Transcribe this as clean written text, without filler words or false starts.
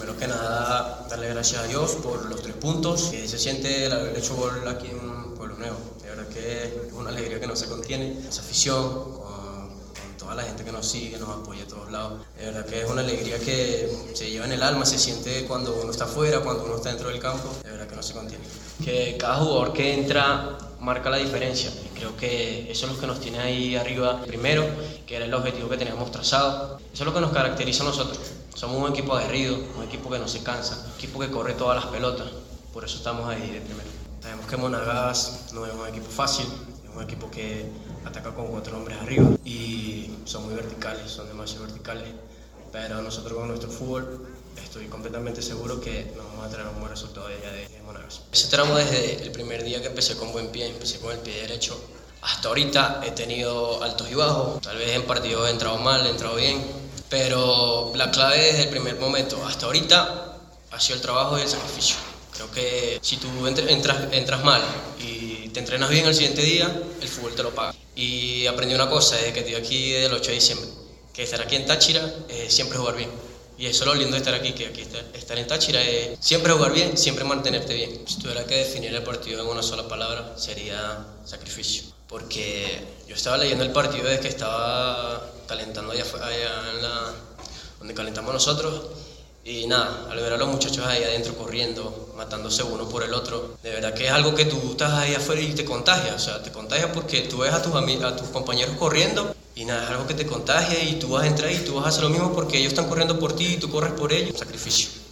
primero que nada, darle gracias a Dios por los 3 puntos, que se siente el haber hecho gol aquí en Pueblo Nuevo. De verdad que es una alegría que no se contiene, esa afición, con toda la gente que nos sigue, nos apoya a todos lados. De verdad que es una alegría que se lleva en el alma, se siente cuando uno está afuera, cuando uno está dentro del campo, de verdad que no se contiene. Que cada jugador que entra marca la diferencia, y creo que eso es lo que nos tiene ahí arriba primero, que era el objetivo que teníamos trazado. Eso es lo que nos caracteriza a nosotros. Somos un equipo aguerrido, un equipo que no se cansa, un equipo que corre todas las pelotas, por eso estamos ahí de primero. Sabemos que Monagas no es un equipo fácil, es un equipo que ataca con 4 hombres arriba y son muy verticales, son demasiado verticales, pero nosotros con nuestro fútbol estoy completamente seguro que nos vamos a traer un buen resultado de allá de Monagas. Ese tramo desde el primer día que empecé con buen pie, empecé con el pie derecho. Hasta ahorita he tenido altos y bajos, tal vez en partidos he entrado mal, he entrado bien, pero la clave desde el primer momento hasta ahorita ha sido el trabajo y el sacrificio. Creo que si tú entras mal y te entrenas bien el siguiente día, el fútbol te lo paga. Y aprendí una cosa desde que estoy aquí del 8 de diciembre, que estar aquí en Táchira es siempre jugar bien. Y eso es lo lindo de estar aquí, que aquí estar en Táchira es siempre jugar bien, siempre mantenerte bien. Si tuviera que definir el partido en una sola palabra, sería sacrificio. Porque yo estaba leyendo el partido desde que estaba calentando allá donde calentamos nosotros. Y nada, al ver a los muchachos ahí adentro corriendo, matándose uno por el otro, de verdad que es algo que tú estás ahí afuera y te contagia. O sea, te contagia porque tú ves a tus compañeros corriendo y nada, es algo que te contagia y tú vas a entrar y tú vas a hacer lo mismo porque ellos están corriendo por ti y tú corres por ellos. Sacrificio.